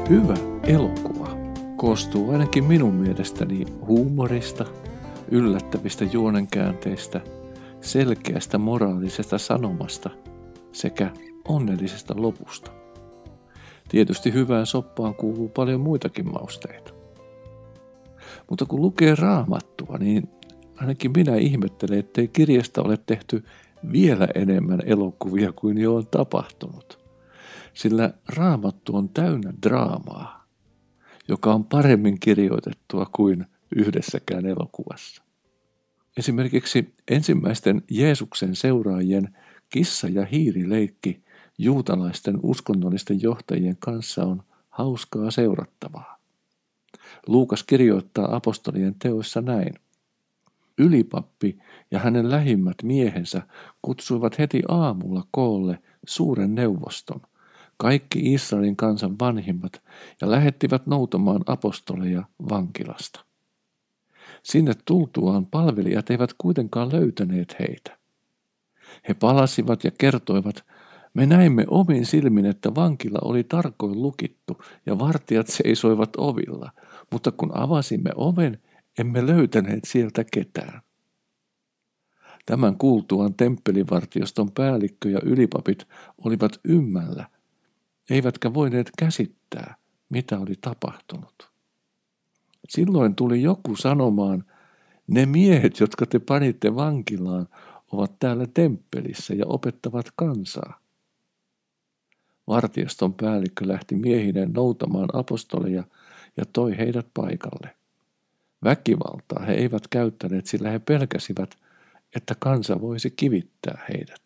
Hyvä elokuva koostuu ainakin minun mielestäni huumorista, yllättävistä juonenkäänteistä, selkeästä moraalisesta sanomasta sekä onnellisesta lopusta. Tietysti hyvään soppaan kuuluu paljon muitakin mausteita. Mutta kun lukee Raamattua, niin ainakin minä ihmettelen, ettei kirjasta ole tehty vielä enemmän elokuvia kuin jo on tapahtunut. Sillä Raamattu on täynnä draamaa, joka on paremmin kirjoitettua kuin yhdessäkään elokuvassa. Esimerkiksi ensimmäisten Jeesuksen seuraajien kissa- ja hiirileikki juutalaisten uskonnollisten johtajien kanssa on hauskaa seurattavaa. Luukas kirjoittaa apostolien teoissa näin. Ylipappi ja hänen lähimmät miehensä kutsuivat heti aamulla koolle suuren neuvoston, kaikki Israelin kansan vanhimmat, ja lähettivät noutamaan apostoleja vankilasta. Sinne tultuaan palvelijat eivät kuitenkaan löytäneet heitä. He palasivat ja kertoivat, me näimme omin silmin, että vankila oli tarkoin lukittu ja vartijat seisoivat ovilla, mutta kun avasimme oven, emme löytäneet sieltä ketään. Tämän kuultuaan temppelivartioston päällikkö ja ylipapit olivat ymmällä, eivätkä voineet käsittää, mitä oli tapahtunut. Silloin tuli joku sanomaan, ne miehet, jotka te panitte vankilaan, ovat täällä temppelissä ja opettavat kansaa. Vartioston päällikkö lähti miehineen noutamaan apostoleja ja toi heidät paikalle. Väkivaltaa he eivät käyttäneet, sillä he pelkäsivät, että kansa voisi kivittää heidät.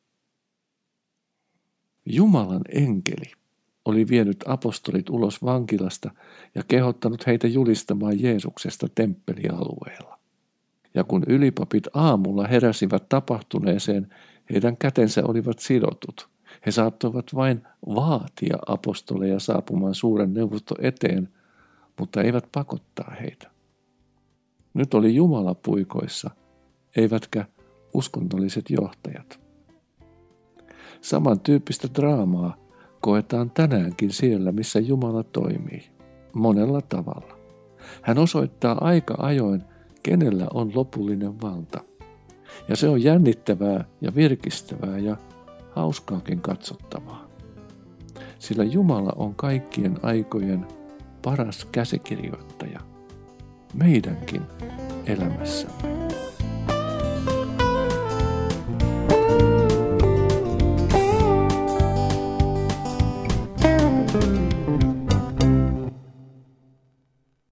Jumalan enkeli oli vienyt apostolit ulos vankilasta ja kehottanut heitä julistamaan Jeesuksesta temppelialueella. Ja kun ylipapit aamulla heräsivät tapahtuneeseen, heidän kätensä olivat sidotut. He saattoivat vain vaatia apostoleja saapumaan suuren neuvoston eteen, mutta eivät pakottaa heitä. Nyt oli Jumala puikoissa, eivätkä uskonnolliset johtajat. Samantyyppistä draamaa koetaan tänäänkin siellä, missä Jumala toimii, monella tavalla. Hän osoittaa aika ajoin, kenellä on lopullinen valta. Ja se on jännittävää ja virkistävää ja hauskaakin katsottavaa. Sillä Jumala on kaikkien aikojen paras käsikirjoittaja meidänkin elämässämme.